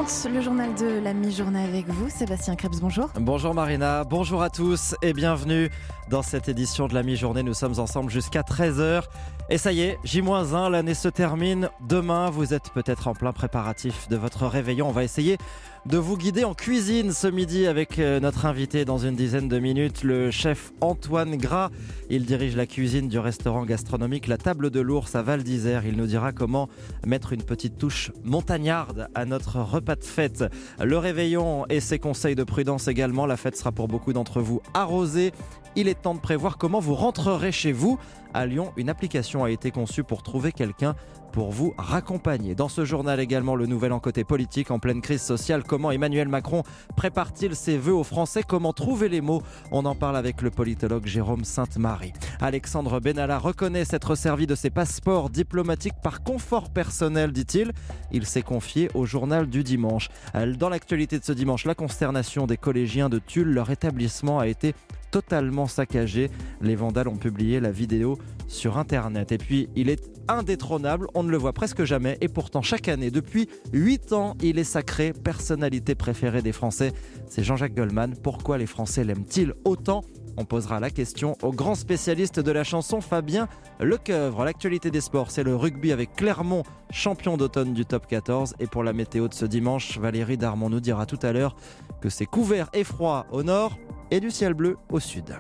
minutes, le journal de la mi-journée avec vous, Sébastien Krebs, bonjour. Bonjour Marina, bonjour à tous et bienvenue dans cette édition de la mi-journée. Nous sommes ensemble jusqu'à 13h. Et ça y est, J-1, l'année se termine. Demain, vous êtes peut-être en plein préparatif de votre réveillon. On va essayer de vous guider en cuisine ce midi avec notre invité dans une dizaine de minutes, le chef Antoine Gras. Il dirige la cuisine du restaurant gastronomique La Table de l'Ours à Val d'Isère. Il nous dira comment mettre une petite touche montagnarde à notre repas de fête. Le réveillon et ses conseils de prudence également. La fête sera pour beaucoup d'entre vous arrosée. Il est temps de prévoir comment vous rentrerez chez vous. À Lyon, une application a été conçue pour trouver quelqu'un pour vous raccompagner. Dans ce journal également, le nouvel en côté politique en pleine crise sociale. Comment Emmanuel Macron prépare-t-il ses vœux aux Français? Comment trouver les mots? On en parle avec le politologue Jérôme Sainte-Marie. Alexandre Benalla reconnaît s'être servi de ses passeports diplomatiques par confort personnel, dit-il. Il s'est confié au journal du dimanche. Dans l'actualité de ce dimanche, la consternation des collégiens de Tulle. Leur établissement a été totalement saccagé. Les vandales ont publié la vidéo sur Internet. Et puis, il est indétrônable, on ne le voit presque jamais. Et pourtant, chaque année, depuis 8 ans, il est sacré personnalité préférée des Français. C'est Jean-Jacques Goldman. Pourquoi les Français l'aiment-ils autant? On posera la question au grand spécialiste de la chanson, Fabien Lecoeuvre. L'actualité des sports, c'est le rugby avec Clermont, champion d'automne du top 14. Et pour la météo de ce dimanche, Valérie Darmon nous dira tout à l'heure que c'est couvert et froid au nord et du ciel bleu au sud.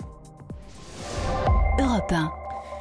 Europe 1.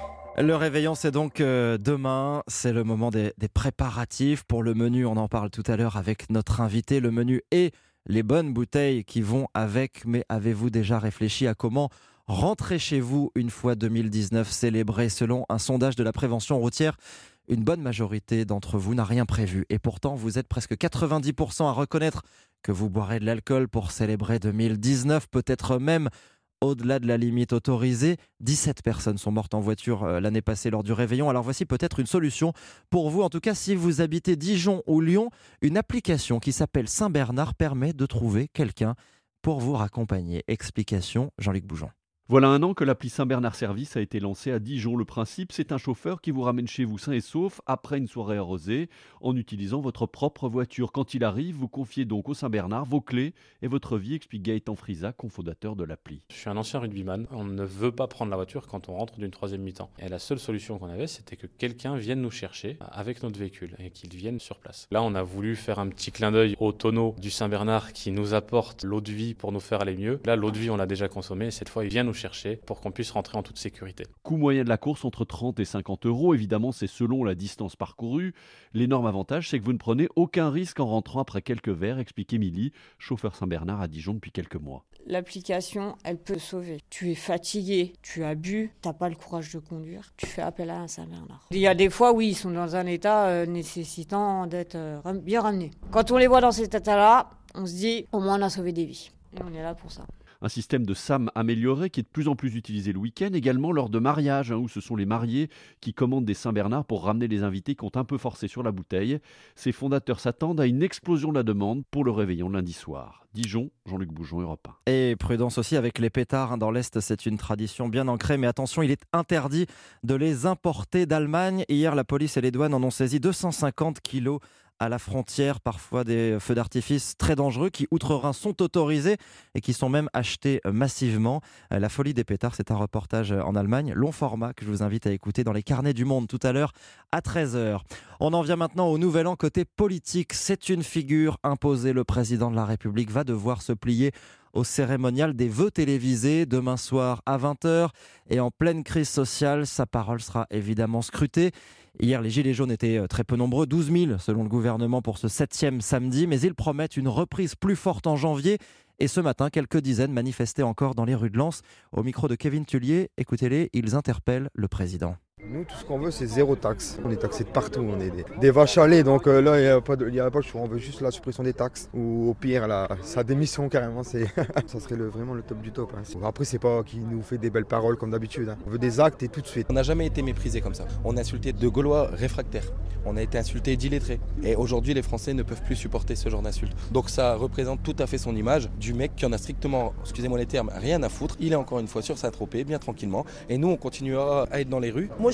Le réveillon, c'est donc demain, c'est le moment des préparatifs. Pour le menu, on en parle tout à l'heure avec notre invité. Le menu et les bonnes bouteilles qui vont avec. Mais avez-vous déjà réfléchi à comment rentrer chez vous une fois 2019 célébré? Selon un sondage de la prévention routière, une bonne majorité d'entre vous n'a rien prévu. Et pourtant, vous êtes presque 90% à reconnaître que vous boirez de l'alcool pour célébrer 2019, peut-être même au-delà de la limite autorisée. 17 personnes sont mortes en voiture l'année passée lors du réveillon. Alors voici peut-être une solution pour vous. En tout cas, si vous habitez Dijon ou Lyon, une application qui s'appelle Saint-Bernard permet de trouver quelqu'un pour vous raccompagner. Explication, Jean-Luc Bougeon. Voilà un an que l'appli Saint-Bernard Service a été lancée à Dijon. Le principe, c'est un chauffeur qui vous ramène chez vous sain et sauf après une soirée arrosée en utilisant votre propre voiture. Quand il arrive, vous confiez donc au Saint-Bernard vos clés et votre vie, explique Gaëtan Frisa, cofondateur de l'appli. Je suis un ancien rugbyman. On ne veut pas prendre la voiture quand on rentre d'une troisième mi-temps. Et la seule solution qu'on avait, c'était que quelqu'un vienne nous chercher avec notre véhicule et qu'il vienne sur place. Là, on a voulu faire un petit clin d'œil au tonneau du Saint-Bernard qui nous apporte l'eau de vie pour nous faire aller mieux. Là, l'eau de vie, on l'a déjà consommée et cette fois, il vient nous chercher pour qu'on puisse rentrer en toute sécurité. Coût moyen de la course entre 30 et 50 €. Évidemment, c'est selon la distance parcourue. L'énorme avantage, c'est que vous ne prenez aucun risque en rentrant après quelques verres, explique Émilie, chauffeur Saint-Bernard à Dijon depuis quelques mois. L'application, elle peut sauver. Tu es fatigué, tu as bu, tu n'as pas le courage de conduire, tu fais appel à un Saint-Bernard. Il y a des fois, oui, ils sont dans un état nécessitant d'être bien ramenés. Quand on les voit dans cet état-là, on se dit, au moins on a sauvé des vies. Et on est là pour ça. Un système de SAM amélioré qui est de plus en plus utilisé le week-end, également lors de mariages, où ce sont les mariés qui commandent des Saint-Bernard pour ramener les invités qui ont un peu forcé sur la bouteille. Ses fondateurs s'attendent à une explosion de la demande pour le réveillon lundi soir. Dijon, Jean-Luc Bougeon, Europe 1. Et prudence aussi avec les pétards. Dans l'Est, c'est une tradition bien ancrée. Mais attention, il est interdit de les importer d'Allemagne. Hier, la police et les douanes en ont saisi 250 kilos à la frontière, parfois des feux d'artifice très dangereux qui, outre-Rhin, sont autorisés et qui sont même achetés massivement. La folie des pétards, c'est un reportage en Allemagne, long format que je vous invite à écouter dans les carnets du monde tout à l'heure à 13h. On en vient maintenant au nouvel an côté politique. C'est une figure imposée. Le président de la République va devoir se plier au cérémonial des vœux télévisés demain soir à 20h. Et en pleine crise sociale, sa parole sera évidemment scrutée. Hier, les Gilets jaunes étaient très peu nombreux, 12 000 selon le gouvernement pour ce 7e samedi, mais ils promettent une reprise plus forte en janvier. Et ce matin, quelques dizaines manifestaient encore dans les rues de Lens. Au micro de Kevin Tullier, écoutez-les, ils interpellent le président. Nous, tout ce qu'on veut, c'est zéro taxe. On est taxé de partout, on est des vaches à lait, donc là, il n'y a pas de choix. On veut juste la suppression des taxes, ou au pire, sa démission carrément, ça serait vraiment le top du top. Après, c'est pas qu'il nous fait des belles paroles comme d'habitude. On veut des actes et tout de suite. On n'a jamais été méprisé comme ça. On a insulté de Gaulois réfractaires, on a été insulté d'illettrés. Et aujourd'hui, les Français ne peuvent plus supporter ce genre d'insultes. Donc ça représente tout à fait son image du mec qui en a strictement, excusez-moi les termes, rien à foutre. Il est encore une fois sur Saint-Tropez, bien tranquillement. Et nous, on continuera à être dans les rues. Moi,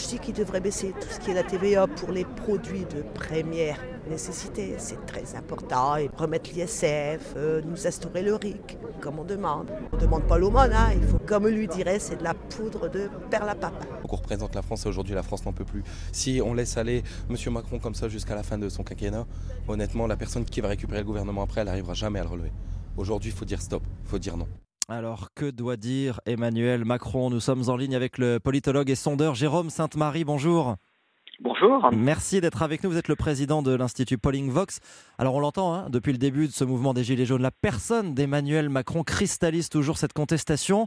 je dis qu'il devrait baisser tout ce qui est la TVA pour les produits de première nécessité. C'est très important. Et remettre l'ISF, nous instaurer le RIC, comme on demande. On ne demande pas l'aumône, hein. Il faut, comme lui dirait, c'est de la poudre de perlimpinpin. On représente la France et aujourd'hui la France n'en peut plus. Si on laisse aller M. Macron comme ça jusqu'à la fin de son quinquennat, honnêtement, la personne qui va récupérer le gouvernement après, elle n'arrivera jamais à le relever. Aujourd'hui, il faut dire stop, il faut dire non. Alors, que doit dire Emmanuel Macron? Nous sommes en ligne avec le politologue et sondeur Jérôme Sainte-Marie. Bonjour. Bonjour. Merci d'être avec nous. Vous êtes le président de l'Institut Polling Vox. Alors, on l'entend, depuis le début de ce mouvement des Gilets jaunes, la personne d'Emmanuel Macron cristallise toujours cette contestation.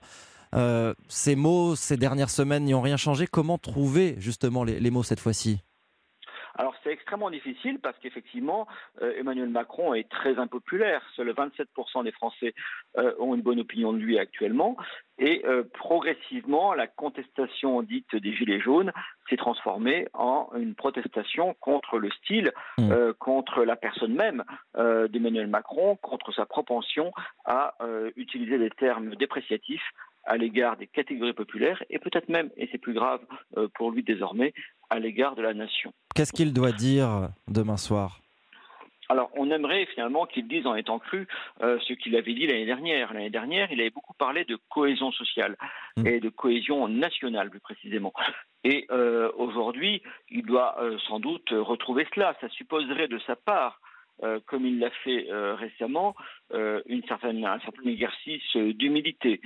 Ces mots, ces dernières semaines, n'y ont rien changé. Comment trouver justement les mots cette fois-ci? Alors c'est extrêmement difficile parce qu'effectivement Emmanuel Macron est très impopulaire. Seuls 27% des Français ont une bonne opinion de lui actuellement. Et progressivement, la contestation dite des Gilets jaunes s'est transformée en une protestation contre le style, contre la personne même d'Emmanuel Macron, contre sa propension à utiliser des termes dépréciatifs à l'égard des catégories populaires et peut-être même, et c'est plus grave pour lui désormais, à l'égard de la nation. Qu'est-ce qu'il doit dire demain soir ? Alors, on aimerait finalement qu'il dise en étant cru ce qu'il avait dit l'année dernière. L'année dernière, il avait beaucoup parlé de cohésion sociale et de cohésion nationale, plus précisément. Et aujourd'hui, il doit sans doute retrouver cela. Ça supposerait de sa part, comme il l'a fait récemment, un certain exercice d'humilité.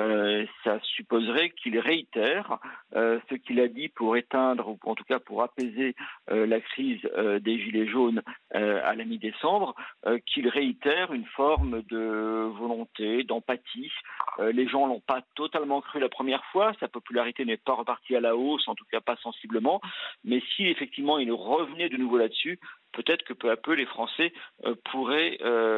Ça supposerait qu'il réitère ce qu'il a dit pour éteindre, ou en tout cas pour apaiser la crise des Gilets jaunes à la mi-décembre, qu'il réitère une forme de volonté, d'empathie. Les gens l'ont pas totalement cru la première fois, sa popularité n'est pas repartie à la hausse, en tout cas pas sensiblement, mais si effectivement il revenait de nouveau là-dessus, peut-être que peu à peu les Français pourraient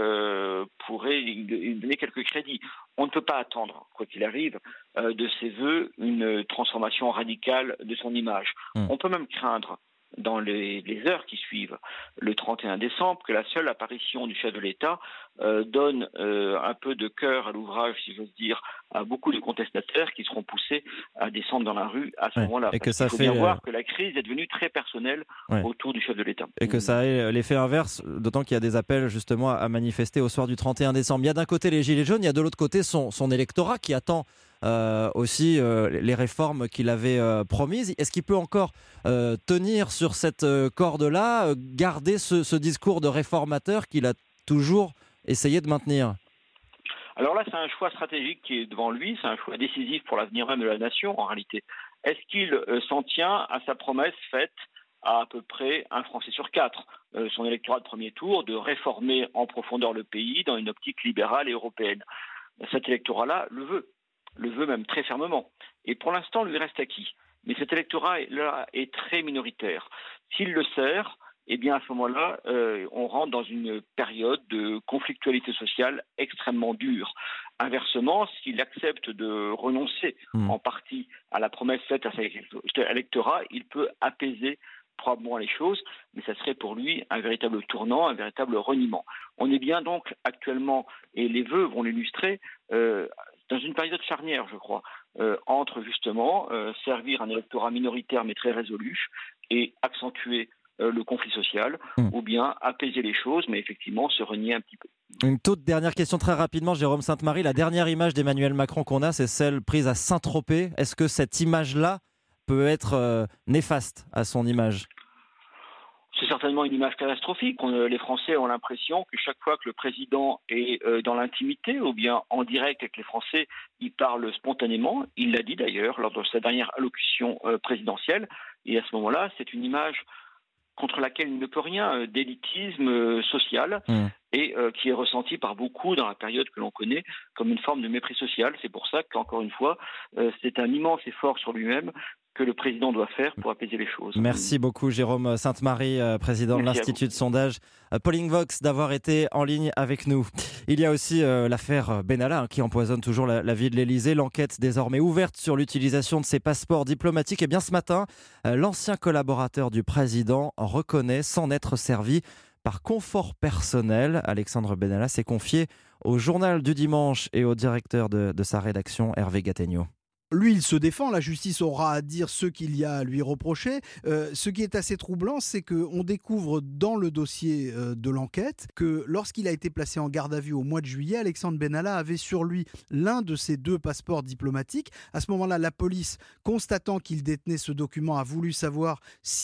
lui donner quelques crédits. On ne peut pas attendre, quoi qu'il arrive, de ses vœux une transformation radicale de son image. On peut même craindre, dans les heures qui suivent, le 31 décembre, que la seule apparition du chef de l'État donne un peu de cœur à l'ouvrage, si j'ose dire, à beaucoup de contestataires qui seront poussés à descendre dans la rue à ce moment-là. Et que ça il faut bien voir que la crise est devenue très personnelle autour du chef de l'État. Et que ça ait l'effet inverse, d'autant qu'il y a des appels justement à manifester au soir du 31 décembre. Il y a d'un côté les Gilets jaunes, il y a de l'autre côté son électorat qui attend aussi les réformes qu'il avait promises. Est-ce qu'il peut encore tenir sur cette corde-là, garder ce discours de réformateur qu'il a toujours essayé de maintenir ? Alors là, c'est un choix stratégique qui est devant lui, c'est un choix décisif pour l'avenir même de la nation en réalité. Est-ce qu'il s'en tient à sa promesse faite à peu près un Français sur 4, son électorat de premier tour, de réformer en profondeur le pays dans une optique libérale et européenne? Cet électorat-là le veut même très fermement. Et pour l'instant, lui reste acquis. Mais cet électorat-là est très minoritaire. S'il le sert, eh bien à ce moment-là, on rentre dans une période de conflictualité sociale extrêmement dure. Inversement, s'il accepte de renoncer en partie à la promesse faite à cet électorat, il peut apaiser probablement les choses, mais ça serait pour lui un véritable tournant, un véritable reniement. On est bien donc actuellement, et les vœux vont l'illustrer, dans une période charnière, je crois, entre justement servir un électorat minoritaire mais très résolu et accentuer le conflit social, ou bien apaiser les choses, mais effectivement se renier un petit peu. Une toute dernière question très rapidement, Jérôme Sainte-Marie. La dernière image d'Emmanuel Macron qu'on a, c'est celle prise à Saint-Tropez. Est-ce que cette image-là peut être néfaste à son image ? C'est certainement une image catastrophique. Les Français ont l'impression que chaque fois que le président est dans l'intimité ou bien en direct avec les Français, il parle spontanément. Il l'a dit d'ailleurs lors de sa dernière allocution présidentielle. Et à ce moment-là, c'est une image contre laquelle il ne peut rien, d'élitisme social et qui est ressenti par beaucoup dans la période que l'on connaît comme une forme de mépris social. C'est pour ça qu'encore une fois, c'est un immense effort sur lui-même que le président doit faire pour apaiser les choses. Merci beaucoup Jérôme Sainte-Marie, président de l'Institut de sondage Polling Vox, d'avoir été en ligne avec nous. Il y a aussi l'affaire Benalla qui empoisonne toujours la vie de l'Elysée. L'enquête désormais ouverte sur l'utilisation de ses passeports diplomatiques. Et bien ce matin, l'ancien collaborateur du président reconnaît s'en être servi par confort personnel. Alexandre Benalla s'est confié au Journal du Dimanche et au directeur de sa rédaction, Hervé Gattegno. lui, il se défend, la justice aura à dire ce qu'il y a à lui reprocher. Ce qui est assez troublant, c'est qu'on découvre dans le dossier de l'enquête que lorsqu'il a été placé en garde à vue au mois de juillet, Alexandre Benalla avait sur lui l'un de ses 2 passeports diplomatiques. À ce moment-là, la police, constatant qu'il détenait ce document, a voulu savoir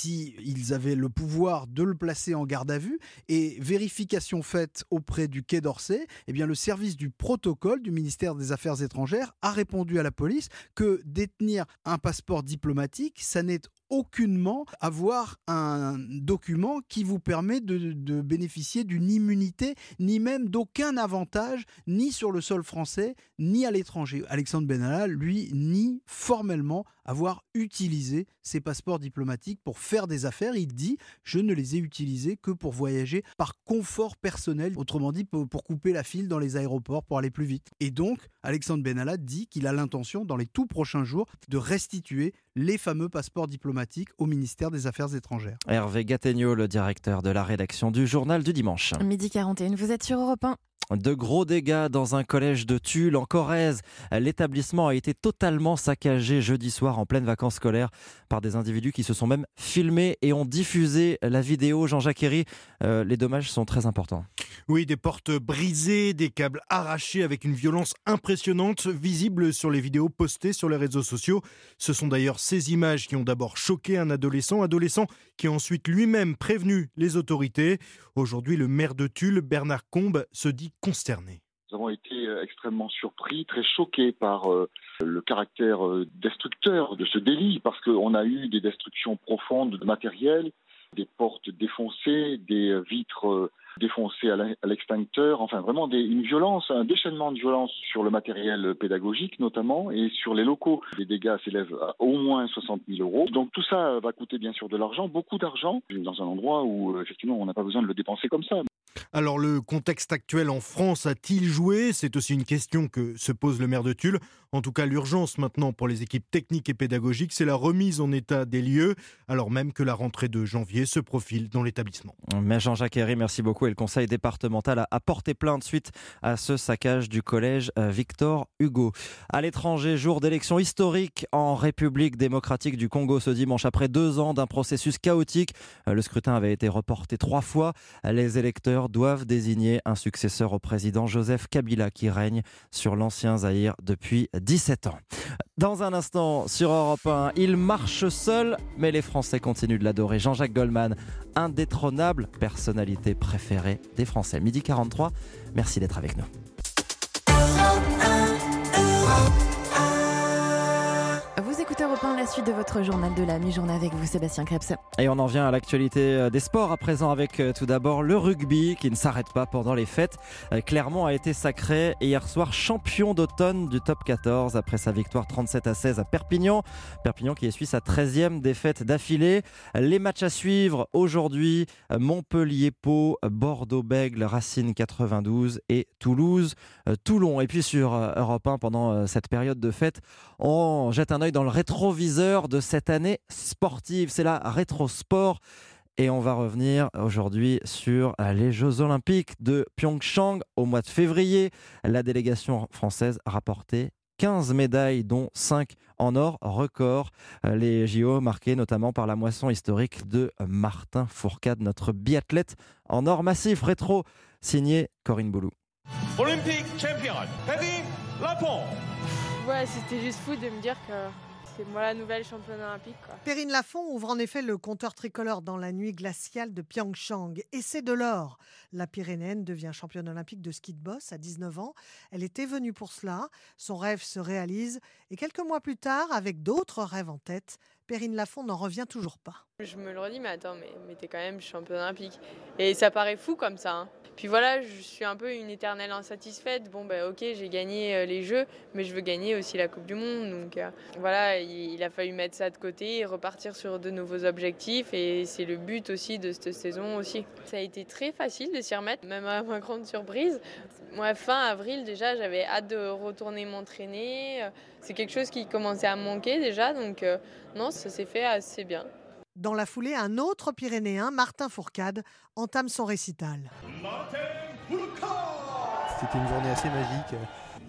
s'ils avaient le pouvoir de le placer en garde à vue. Et vérification faite auprès du Quai d'Orsay, eh bien, le service du protocole du ministère des Affaires étrangères a répondu à la police que détenir un passeport diplomatique, ça n'est aucunement avoir un document qui vous permet de bénéficier d'une immunité, ni même d'aucun avantage, ni sur le sol français, ni à l'étranger. Alexandre Benalla, lui, nie formellement avoir utilisé ses passeports diplomatiques pour faire des affaires. Il dit « je ne les ai utilisés que pour voyager par confort personnel », autrement dit pour couper la file dans les aéroports pour aller plus vite. Et donc, Alexandre Benalla dit qu'il a l'intention, dans les tout prochains jours, de restituer les fameux passeports diplomatiques au ministère des Affaires étrangères. Hervé Gattegno, le directeur de la rédaction du Journal du Dimanche. 12h41, vous êtes sur Europe 1. De gros dégâts dans un collège de Tulle, en Corrèze. L'établissement a été totalement saccagé jeudi soir en pleine vacances scolaires par des individus qui se sont même filmés et ont diffusé la vidéo. Jean-Jacques Herry, les dommages sont très importants. Oui, des portes brisées, des câbles arrachés avec une violence impressionnante, visible sur les vidéos postées sur les réseaux sociaux. Ce sont d'ailleurs ces images qui ont d'abord choqué un adolescent qui a ensuite lui-même prévenu les autorités. Aujourd'hui, le maire de Tulle, Bernard Combe, se dit consterné. Nous avons été extrêmement surpris, très choqués par le caractère destructeur de ce délit, parce qu'on a eu des destructions profondes de matériel, des portes défoncées, des vitres défoncées à l'extincteur, enfin vraiment une violence, un déchaînement de violence sur le matériel pédagogique notamment et sur les locaux. Les dégâts s'élèvent à au moins 60 000 €. Donc tout ça va coûter bien sûr de l'argent, beaucoup d'argent, dans un endroit où effectivement on n'a pas besoin de le dépenser comme ça. Alors le contexte actuel en France a-t-il joué ? C'est aussi une question que se pose le maire de Tulle. En tout cas, l'urgence maintenant pour les équipes techniques et pédagogiques, c'est la remise en état des lieux, alors même que la rentrée de janvier se profile dans l'établissement. Mais Jean-Jacques Herry, merci beaucoup. Et le conseil départemental a porté plainte suite à ce saccage du collège Victor Hugo. À l'étranger, jour d'élection historique en République démocratique du Congo ce dimanche. Après 2 ans d'un processus chaotique, le scrutin avait été reporté 3 fois. Les électeurs doivent désigner un successeur au président Joseph Kabila qui règne sur l'ancien Zaïre depuis 17 ans. Dans un instant, sur Europe 1, il marche seul, mais les Français continuent de l'adorer. Jean-Jacques Goldman, indétrônable personnalité préférée des Français. 12h43, merci d'être avec nous. Vous écoutez Europe 1, la suite de votre journal de la mi-journée avec vous, Sébastien Krebs. Et on en vient à l'actualité des sports à présent avec tout d'abord le rugby qui ne s'arrête pas pendant les fêtes. Clermont a été sacré hier soir champion d'automne du top 14 après sa victoire 37-16 à Perpignan. Perpignan qui essuie sa 13e défaite d'affilée. Les matchs à suivre aujourd'hui, Montpellier-Pau, Bordeaux-Bègles, Racine 92 et Toulouse-Toulon. Et puis sur Europe 1 pendant cette période de fête, on jette un œil dans le rétroviseur de cette année sportive. C'est la Rétrosport. Et on va revenir aujourd'hui sur les Jeux Olympiques de Pyeongchang au mois de février. La délégation française a rapporté 15 médailles, dont 5 en or, record. Les JO marqués notamment par la moisson historique de Martin Fourcade, notre biathlète en or massif. Rétro, signé Corinne Boulou. Olympique champion, Perrine Lafont. Ouais, c'était juste fou de me dire que c'est moi la nouvelle championne olympique, quoi. Perrine Lafont ouvre en effet le compteur tricolore dans la nuit glaciale de Pyeongchang. Et c'est de l'or. La Pyrénéenne devient championne olympique de ski de boss à 19 ans. Elle était venue pour cela. Son rêve se réalise. Et quelques mois plus tard, avec d'autres rêves en tête, Perrine Lafont n'en revient toujours pas. Je me le redis, mais attends, mais t'es quand même championne olympique. Et ça paraît fou comme ça, hein. Puis voilà, je suis un peu une éternelle insatisfaite. Bon, ok, j'ai gagné les Jeux, mais je veux gagner aussi la Coupe du Monde. Donc voilà, il a fallu mettre ça de côté et repartir sur de nouveaux objectifs. Et c'est le but aussi de cette saison aussi. Ça a été très facile de s'y remettre, même à ma grande surprise. Moi, fin avril, déjà, j'avais hâte de retourner m'entraîner. C'est quelque chose qui commençait à me manquer déjà. Donc non, ça s'est fait assez bien. Dans la foulée, un autre Pyrénéen, Martin Fourcade, entame son récital. C'était une journée assez magique.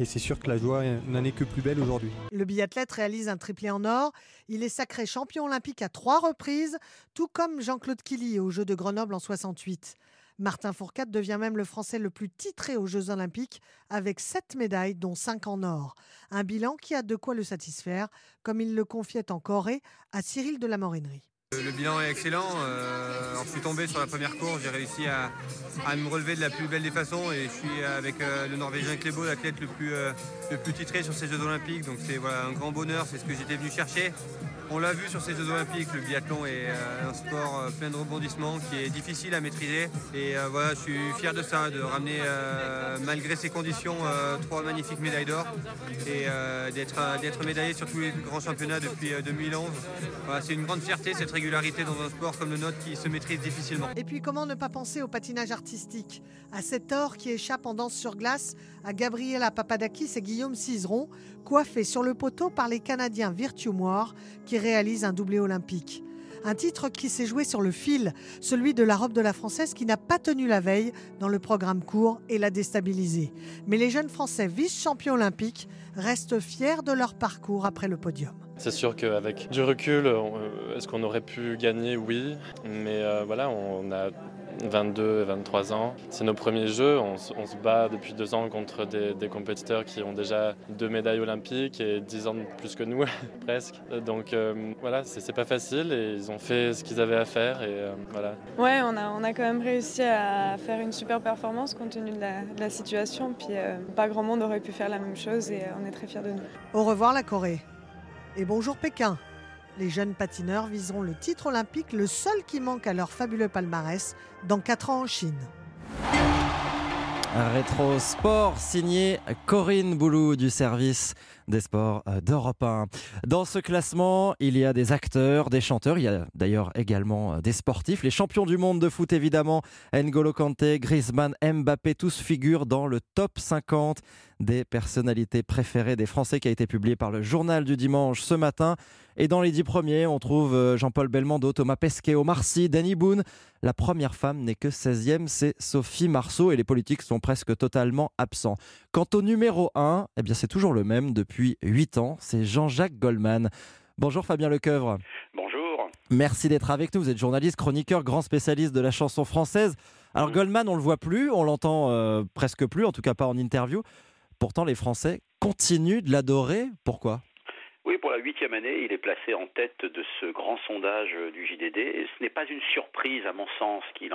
et c'est sûr que la joie n'en est que plus belle aujourd'hui. Le biathlète réalise un triplé en or. Il est sacré champion olympique à 3 reprises, tout comme Jean-Claude Killy aux Jeux de Grenoble en 68. Martin Fourcade devient même le Français le plus titré aux Jeux Olympiques avec 7 médailles, dont 5 en or. Un bilan qui a de quoi le satisfaire, comme il le confiait en Corée à Cyril de la Morinerie. Le bilan est excellent. Alors, je suis tombé sur la première course, j'ai réussi à me relever de la plus belle des façons et je suis avec le Norvégien Klæbo, l'athlète le plus titré sur ces Jeux Olympiques. Donc c'est un grand bonheur, c'est ce que j'étais venu chercher. On l'a vu sur ces Jeux Olympiques, le biathlon est un sport plein de rebondissements qui est difficile à maîtriser. Et je suis fier de ça, de ramener, malgré ces conditions, 3 magnifiques médailles d'or et d'être médaillé sur tous les grands championnats depuis 2011. C'est une grande fierté, cette régularité dans un sport comme le nôtre qui se maîtrise difficilement. Et puis comment ne pas penser au patinage artistique, à cet or qui échappe en danse sur glace à Gabriela Papadakis et Guillaume Cizeron, coiffés sur le poteau par les Canadiens Virtue-Moire qui réalisent un doublé olympique. Un titre qui s'est joué sur le fil, celui de la robe de la Française qui n'a pas tenu la veille dans le programme court et l'a déstabilisé. Mais les jeunes Français vice-champions olympiques restent fiers de leur parcours après le podium. C'est sûr qu'avec du recul, est-ce qu'on aurait pu gagner? Oui, mais on a 22 et 23 ans. C'est nos premiers jeux, on se bat depuis 2 ans contre des compétiteurs qui ont déjà 2 médailles olympiques et 10 ans de plus que nous, presque. Donc c'est pas facile et ils ont fait ce qu'ils avaient à faire et voilà. Ouais, on a quand même réussi à faire une super performance compte tenu de la situation, puis pas grand monde aurait pu faire la même chose et on est très fiers de nous. Au revoir la Corée et bonjour Pékin. Les jeunes patineurs viseront le titre olympique, le seul qui manque à leur fabuleux palmarès, dans 4 ans en Chine. Un rétro sport signé Corinne Boulou du service des sports d'Europe 1. Dans ce classement, il y a des acteurs, des chanteurs, il y a d'ailleurs également des sportifs. Les champions du monde de foot évidemment, N'Golo Kanté, Griezmann, Mbappé, tous figurent dans le top 50 des personnalités préférées des Français qui a été publié par le Journal du Dimanche ce matin. Et dans les 10 premiers, on trouve Jean-Paul Belmondo, Thomas Pesquet, Omar Sy, Danny Boone. La première femme n'est que 16e, c'est Sophie Marceau et les politiques sont presque totalement absents. Quant au numéro 1, c'est toujours le même depuis 8 ans, c'est Jean-Jacques Goldman. Bonjour Fabien Lecoeuvre. Bonjour. Merci d'être avec nous, vous êtes journaliste, chroniqueur, grand spécialiste de la chanson française. Alors Goldman, on ne le voit plus, on l'entend presque plus, en tout cas pas en interview. Pourtant, les Français continuent de l'adorer. Pourquoi ? Oui, pour la 8e année, il est placé en tête de ce grand sondage du JDD. Et ce n'est pas une surprise, à mon sens, qu'il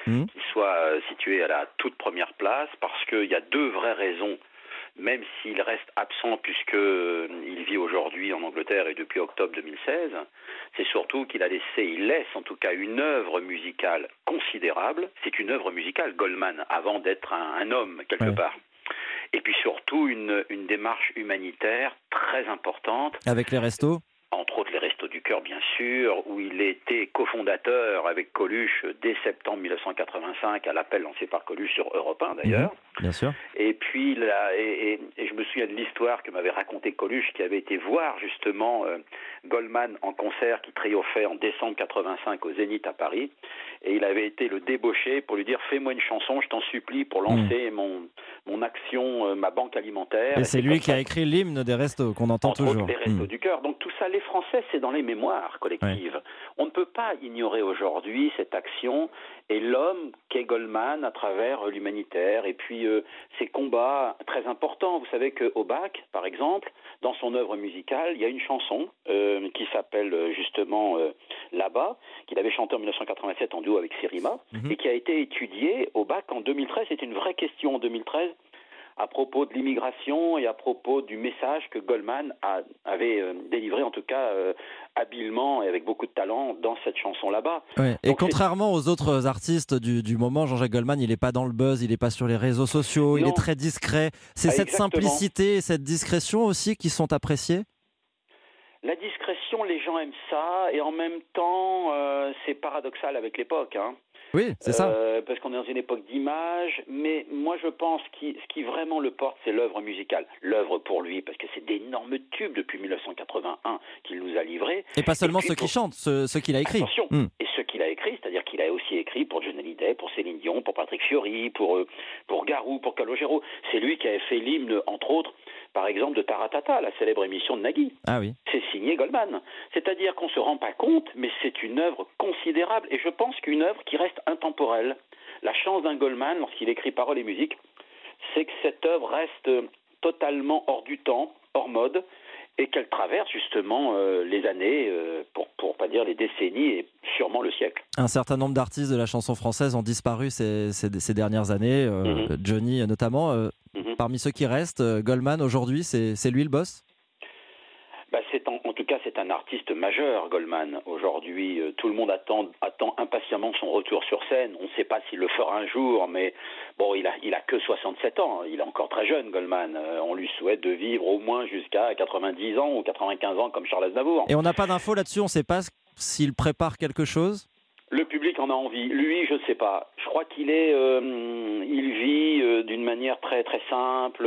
soit situé à la toute première place, parce qu'il y a 2 vraies raisons, même s'il reste absent puisqu'il vit aujourd'hui en Angleterre et depuis octobre 2016. C'est surtout qu'il laisse en tout cas une œuvre musicale considérable. C'est une œuvre musicale, Goldman, avant d'être un homme, quelque part. Et puis surtout une démarche humanitaire très importante. Avec les restos ? Entre autres les Restos du Cœur, bien sûr, où il était cofondateur avec Coluche dès septembre 1985, à l'appel lancé par Coluche sur Europe 1 d'ailleurs. Bien sûr. Et puis, et je me souviens de l'histoire que m'avait raconté Coluche, qui avait été voir justement Goldman en concert, qui triomphait en décembre 85 au Zénith à Paris. Et il avait été le débaucher pour lui dire « Fais-moi une chanson, je t'en supplie, pour lancer mon action, ma banque alimentaire. » Et c'est lui qui a écrit l'hymne des restos, qu'on entend toujours. Entre autres, les Restos du Cœur. Donc tout ça, les Français, c'est dans les mémoires collectives. On ne peut pas ignorer aujourd'hui cette action et l'homme qu'est Goldman à travers l'humanitaire et puis ses combats très importants. Vous savez qu'au bac, par exemple, dans son œuvre musicale, il y a une chanson qui s'appelle justement Là-bas, qu'il avait chantée en 1987 en duo avec Sirima et qui a été étudiée au bac en 2013. C'était une vraie question en 2013 à propos de l'immigration et à propos du message que Goldman avait délivré, en tout cas habilement et avec beaucoup de talent, dans cette chanson Là-bas. Ouais. Et contrairement aux autres artistes du moment, Jean-Jacques Goldman, il n'est pas dans le buzz, il n'est pas sur les réseaux sociaux, il est très discret. C'est cette simplicité et cette discrétion aussi qui sont appréciées ? La discrétion, les gens aiment ça, et en même temps, c'est paradoxal avec l'époque. Oui, c'est ça. Parce qu'on est dans une époque d'image, mais moi je pense que ce qui vraiment le porte, c'est l'œuvre musicale. L'œuvre pour lui, parce que c'est d'énormes tubes depuis 1981 qu'il nous a livrés. Et pas seulement ceux qui chantent, ceux qu'il a écrits. Attention, et ceux qu'il a écrits, c'est-à-dire qu'il a aussi écrit pour Johnny Hallyday, pour Céline Dion, pour Patrick Fiori, pour pour Garou, pour Calogero. C'est lui qui avait fait l'hymne, entre autres, par exemple, de Taratata, la célèbre émission de Nagui. Ah oui. C'est signé Goldman. C'est-à-dire qu'on ne se rend pas compte, mais c'est une œuvre considérable. Et je pense qu'une œuvre qui reste intemporelle. La chance d'un Goldman, lorsqu'il écrit paroles et musique, c'est que cette œuvre reste totalement hors du temps, hors mode, et qu'elle traverse justement les années, pour pas dire les décennies, et sûrement le siècle. Un certain nombre d'artistes de la chanson française ont disparu ces dernières années, Johnny notamment. Parmi ceux qui restent, Goldman aujourd'hui, c'est lui le boss ? En tout cas, c'est un artiste majeur, Goldman. Aujourd'hui, tout le monde attend impatiemment son retour sur scène. On ne sait pas s'il le fera un jour, mais bon, il a que 67 ans. Il est encore très jeune, Goldman. On lui souhaite de vivre au moins jusqu'à 90 ans ou 95 ans comme Charles Aznavour. Et on n'a pas d'infos là-dessus, on ne sait pas s'il prépare quelque chose ? Le public en a envie. Lui, je ne sais pas. Je crois qu'il vit d'une manière très très simple.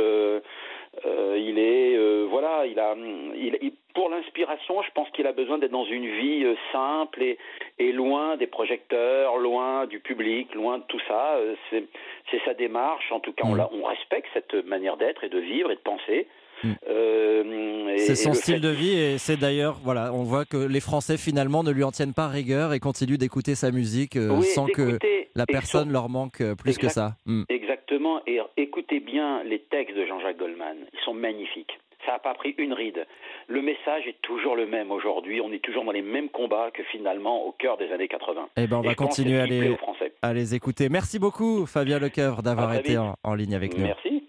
Pour l'inspiration, je pense qu'il a besoin d'être dans une vie simple et loin des projecteurs, loin du public, loin de tout ça. C'est sa démarche. En tout cas, on respecte cette manière d'être et de vivre et de penser. C'est son style de vie et c'est d'ailleurs, voilà, on voit que les Français finalement ne lui en tiennent pas rigueur et continuent d'écouter sa musique sans que la personne leur manque plus que ça. Exactement, et écoutez bien les textes de Jean-Jacques Goldman, ils sont magnifiques. Ça n'a pas pris une ride. Le message est toujours le même aujourd'hui. On est toujours dans les mêmes combats que finalement au cœur des années 80. Eh ben, on va continuer à les écouter. Merci beaucoup, Fabien Lecoeuvre, d'avoir été en ligne avec nous. Merci.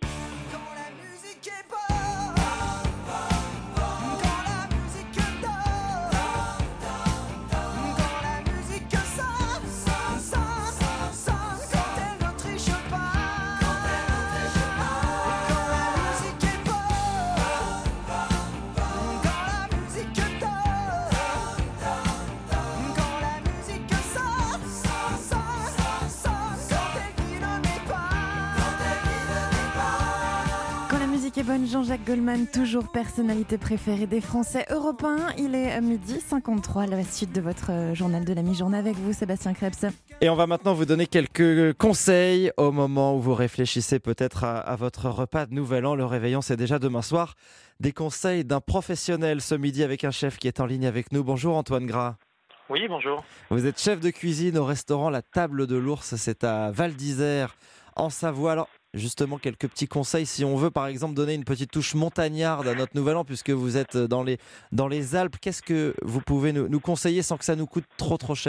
Bonne Jean-Jacques Goldman, toujours personnalité préférée des Français. Europe 1, il est 12h53, la suite de votre journal de la mi-journée avec vous, Sébastien Krebs. Et on va maintenant vous donner quelques conseils au moment où vous réfléchissez peut-être à votre repas de Nouvel An. Le réveillon, c'est déjà demain soir. Des conseils d'un professionnel ce midi avec un chef qui est en ligne avec nous. Bonjour Antoine Gras. Oui, bonjour. Vous êtes chef de cuisine au restaurant La Table de l'Ours, c'est à Val d'Isère, en Savoie. Alors, justement, quelques petits conseils si on veut par exemple donner une petite touche montagnarde à notre Nouvel An puisque vous êtes dans les Alpes. Qu'est-ce que vous pouvez nous conseiller sans que ça nous coûte trop cher ?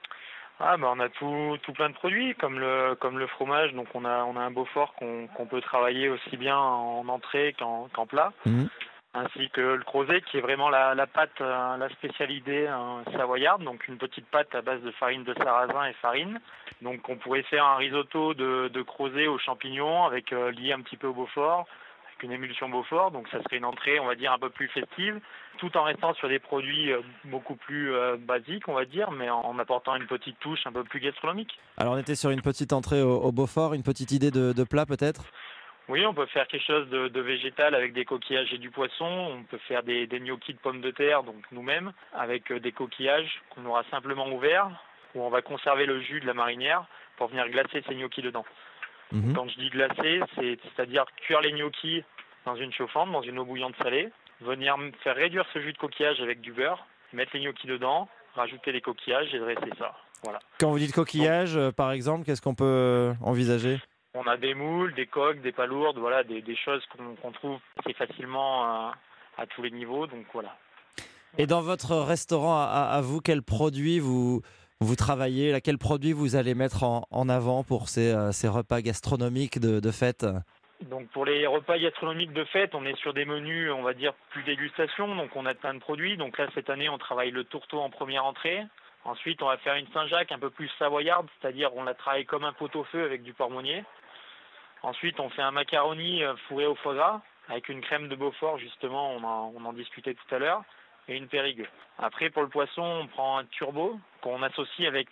On a tout plein de produits comme le fromage. Donc on a un Beaufort qu'on peut travailler aussi bien en entrée qu'en plat. Ainsi que le crozet qui est vraiment la pâte, la spécialité savoyarde, donc une petite pâte à base de farine de sarrasin et farine. Donc on pourrait faire un risotto de crozet aux champignons avec lié un petit peu au Beaufort, avec une émulsion Beaufort. Donc ça serait une entrée, on va dire, un peu plus festive, tout en restant sur des produits beaucoup plus basiques, on va dire, mais en apportant une petite touche un peu plus gastronomique. Alors on était sur une petite entrée au Beaufort, une petite idée de plat peut-être ? Oui, on peut faire quelque chose de végétal avec des coquillages et du poisson. On peut faire des gnocchis de pommes de terre, donc nous-mêmes, avec des coquillages qu'on aura simplement ouverts, où on va conserver le jus de la marinière pour venir glacer ces gnocchis dedans. Quand je dis glacer, c'est-à-dire cuire les gnocchis dans une chauffante, dans une eau bouillante salée, venir faire réduire ce jus de coquillage avec du beurre, mettre les gnocchis dedans, rajouter les coquillages et dresser ça. Voilà. Quand vous dites coquillage, par exemple, qu'est-ce qu'on peut envisager ? On a des moules, des coques, des palourdes, voilà, des choses qu'on trouve assez facilement à tous les niveaux, donc voilà. Et dans votre restaurant, à vous, quels produits vous travaillez, quels produits vous allez mettre en avant pour ces repas gastronomiques de fête ? Donc pour les repas gastronomiques de fête, on est sur des menus, on va dire, plus dégustation, donc on a plein de produits. Donc là, cette année, on travaille le tourteau en première entrée. Ensuite, on va faire une Saint-Jacques un peu plus savoyarde, c'est-à-dire on la travaille comme un pot-au-feu avec du porc-meunier. Ensuite, on fait un macaroni fourré au foie gras avec une crème de Beaufort, justement, on en discutait tout à l'heure, et une périgueux. Après, pour le poisson, on prend un turbo qu'on associe avec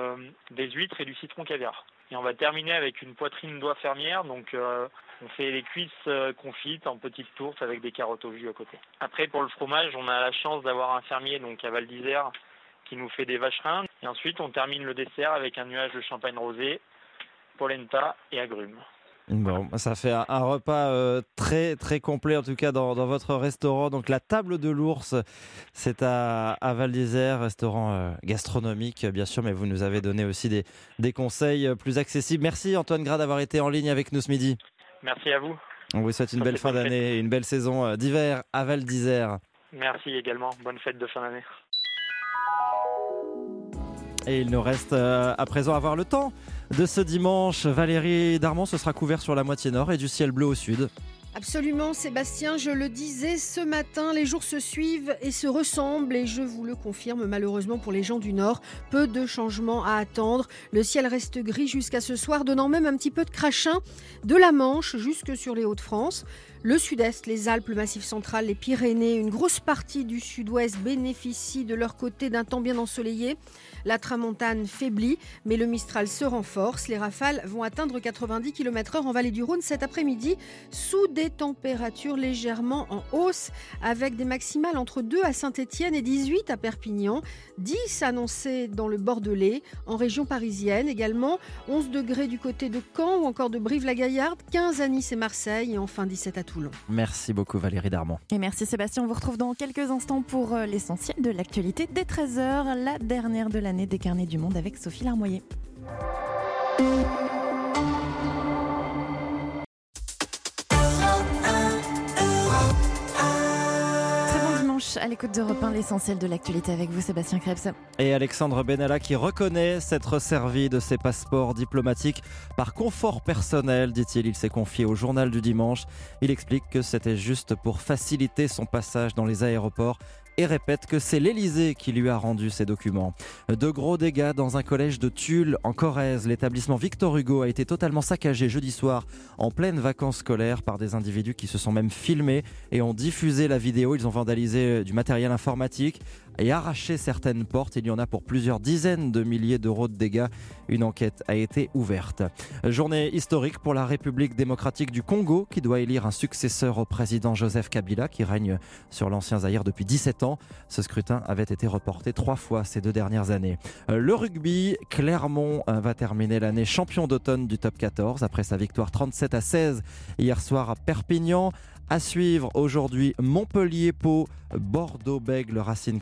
des huîtres et du citron caviar. Et on va terminer avec une poitrine d'oie fermière, donc on fait les cuisses confites en petites tourtes avec des carottes au jus à côté. Après, pour le fromage, on a la chance d'avoir un fermier donc à Val d'Isère qui nous fait des vacherins. Et ensuite, on termine le dessert avec un nuage de champagne rosé, polenta et agrumes. Bon, ça fait un repas très très complet en tout cas dans votre restaurant. Donc la table de l'ours, c'est à Val d'Isère, restaurant gastronomique bien sûr, mais vous nous avez donné aussi des conseils plus accessibles. Merci Antoine Gras d'avoir été en ligne avec nous ce midi. Merci à vous. On vous souhaite une belle fin d'année et une belle saison d'hiver à Val d'Isère. Merci également, bonne fête de fin d'année. Et il nous reste à présent à voir le temps de ce dimanche. Valérie Darmon, ce sera couvert sur la moitié nord et du ciel bleu au sud. Absolument Sébastien, je le disais ce matin, les jours se suivent et se ressemblent et je vous le confirme malheureusement pour les gens du Nord, peu de changements à attendre. Le ciel reste gris jusqu'à ce soir, donnant même un petit peu de crachin de la Manche jusque sur les Hauts-de-France. Le sud-est, les Alpes, le Massif central, les Pyrénées, une grosse partie du sud-ouest bénéficie de leur côté d'un temps bien ensoleillé. La tramontane faiblit, mais le Mistral se renforce. Les rafales vont atteindre 90 km/h en vallée du Rhône cet après-midi, sous des températures légèrement en hausse, avec des maximales entre 2 à Saint-Étienne et 18 à Perpignan, 10 annoncés dans le Bordelais, en région parisienne également, 11 degrés du côté de Caen ou encore de Brive-la-Gaillarde, 15 à Nice et Marseille et enfin 17 à Toulon. Merci beaucoup Valérie Darmon. Et merci Sébastien, on vous retrouve dans quelques instants pour l'essentiel de l'actualité dès 13h, la dernière de l'année des Carnets du Monde avec Sophie Larmoyer. À l'écoute d'Europe 1, l'essentiel de l'actualité avec vous Sébastien Krebs. Et Alexandre Benalla qui reconnaît s'être servi de ses passeports diplomatiques par confort personnel, dit-il. Il s'est confié au journal du dimanche. Il explique que c'était juste pour faciliter son passage dans les aéroports et répète que c'est l'Elysée qui lui a rendu ces documents. De gros dégâts dans un collège de Tulle en Corrèze. L'établissement Victor Hugo a été totalement saccagé jeudi soir en pleine vacances scolaires par des individus qui se sont même filmés et ont diffusé la vidéo. Ils ont vandalisé du matériel informatique et arraché certaines portes. Il y en a pour plusieurs dizaines de milliers d'euros de dégâts. Une enquête a été ouverte. Journée historique pour la République démocratique du Congo qui doit élire un successeur au président Joseph Kabila qui règne sur l'ancien Zaïre depuis 17 ans. Ce scrutin avait été reporté 3 fois ces 2 dernières années. Le rugby, Clermont va terminer l'année champion d'automne du top 14 après sa victoire 37-16 hier soir à Perpignan. À suivre aujourd'hui Montpellier-Pau, Bordeaux-Bègles, Racine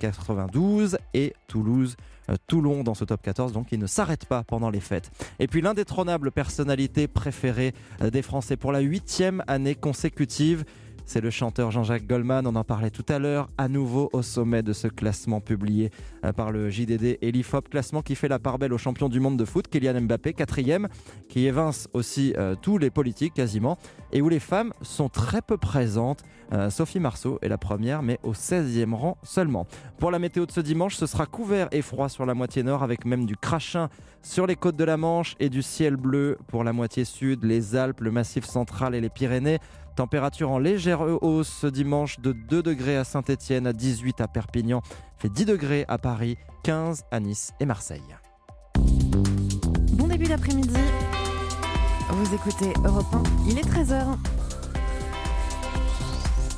92 et Toulouse-Toulon dans ce top 14, donc il ne s'arrête pas pendant les fêtes. Et puis l'indétrônable personnalité préférée des Français pour la 8e année consécutive, c'est le chanteur Jean-Jacques Goldman, on en parlait tout à l'heure, à nouveau au sommet de ce classement publié par le JDD et l'IFOP, classement qui fait la part belle au champion du monde de foot, Kylian Mbappé, 4e, qui évince aussi tous les politiques quasiment, et où les femmes sont très peu présentes. Sophie Marceau est la première, mais au 16e rang seulement. Pour la météo de ce dimanche, ce sera couvert et froid sur la moitié nord, avec même du crachin sur les côtes de la Manche et du ciel bleu pour la moitié sud, les Alpes, le Massif central et les Pyrénées. Température en légère hausse ce dimanche de 2 degrés à Saint-Étienne, à 18 à Perpignan, fait 10 degrés à Paris, 15 à Nice et Marseille. Bon début d'après-midi, vous écoutez Europe 1, il est 13h.